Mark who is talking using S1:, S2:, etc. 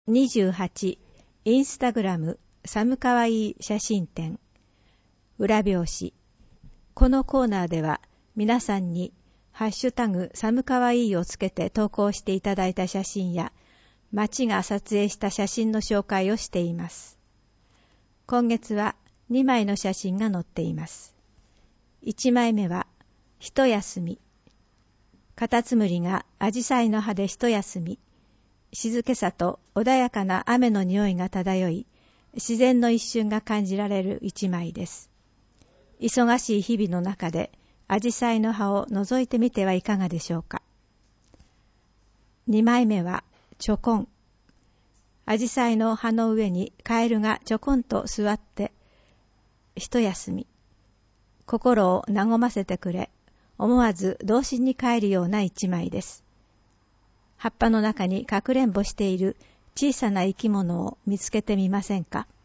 S1: 28インスタグラム寒かわいい写真展裏表紙。このコーナーでは皆さんにハッシュタグ寒かわいいをつけて投稿していただいた写真や町が撮影した写真の紹介をしています。今月は2枚の写真が載っています。1枚目は一休み。カタツムリがアジサイの葉で一休み。静けさと穏やかな雨の匂いが漂い、自然の一瞬が感じられる一枚です。忙しい日々の中で、アジサイの葉を覗いてみてはいかがでしょうか。2枚目は、ちょこん。アジサイの葉の上にカエルがちょこんと座って、一休み。心を和ませてくれ、思わず童心に帰るような一枚です。葉っぱの中にかくれんぼしている小さな生き物を見つけてみませんか。